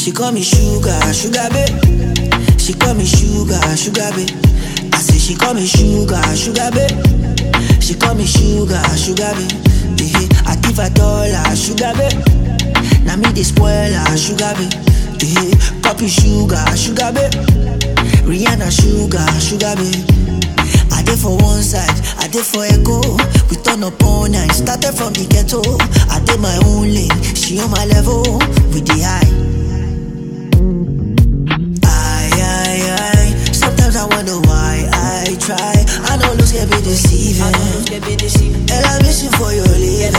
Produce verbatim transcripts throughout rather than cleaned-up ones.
She call me sugar, sugar babe. She call me sugar, sugar babe. I say she call me sugar, sugar babe. She call me sugar, sugar babe. Yeah, I give her dollar, sugar babe. Now me they spoil her, sugar babe. Yeah, copy sugar, sugar babe. Rihanna sugar, sugar babe. I did for one side, I did for echo. We turn up all night, started from the ghetto. I did my own lane, she on my level. With the high. Aye, aye, aye. Sometimes I wonder why I try. I know looks can be deceiving. And I'm missing for your living.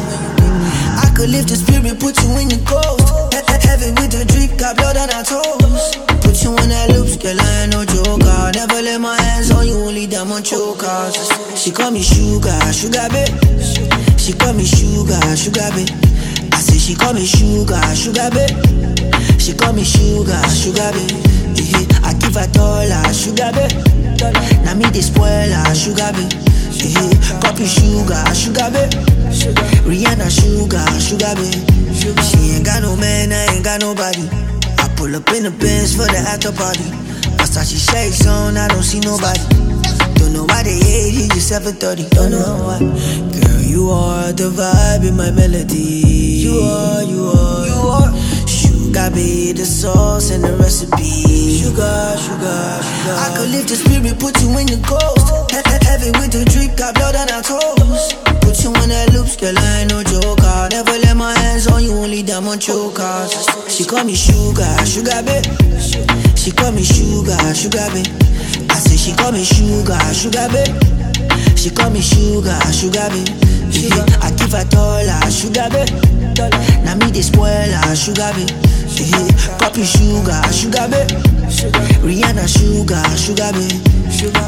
I could lift the spirit, put you in your ghost. Heaven with the drink, got blood on our toes. Put you on that loops, girl, I ain't no joker. Never lay my hands on you, only them on chokers. She call me sugar, sugar babe. She call me sugar, sugar babe. I say she call me sugar, sugar babe. She call me sugar, sugar babe. Yeah, I give her dollar, sugar babe. Now me they spoil her, sugar babe. Yeah, copy sugar, sugar babe. Rihanna sugar, sugar babe. She ain't got no man, I ain't got nobody. I pull up in the Benz for the after party. Versace shades on, I don't see nobody. Don't know why they hate, he just seven thirty. Don't know why. Girl, you are the vibe in my melody. You are, you are, you are. Sugar be the sauce and the recipe. Sugar, sugar, sugar. I could lift the spirit, put you in the ghost. Heavy with the drink, got blood on our toes. Put you on that loops, girl, I ain't no joker. Never let my hands on you, only them on chokers. She call me sugar, sugar babe. She call me sugar, sugar babe. I say she call me sugar, sugar babe. She call me sugar, sugar babe. Yeah, I give her dollar, sugar babe. Now me they spoil her, sugar babe. Yeah, copy sugar, sugar babe. Rihanna sugar, sugar babe. Sugar,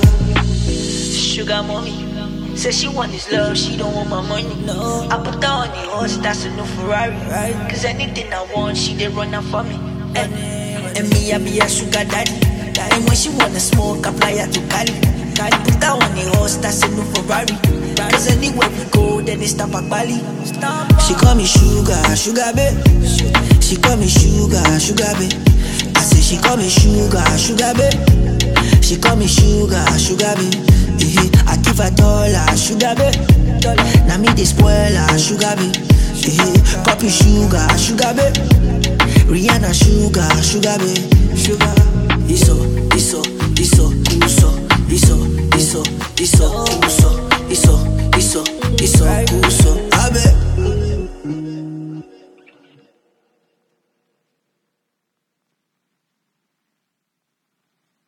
sugar mommy. Say she want this love, she don't want my money. No, I put her on the horse, that's a new Ferrari. Cause anything I want, she they run out for me. And, and me, I be a sugar daddy. And when she wanna smoke, I fly her to Cali. I put her on the horse, that's a new Ferrari. Cause anywhere we go, then they stop at Bali. She call me sugar, sugar babe. She call me sugar, sugar babe. I say she call me sugar, sugar babe. She call me sugar, sugar babe. Yeah, I give her dollar, sugar babe. Now me they spoil her, sugar babe. Yeah, copy sugar, sugar babe. Rihanna sugar, sugar babe. Sugar. Iso, iso, iso, uso, iso, iso, iso, uso, iso, iso, iso, uso.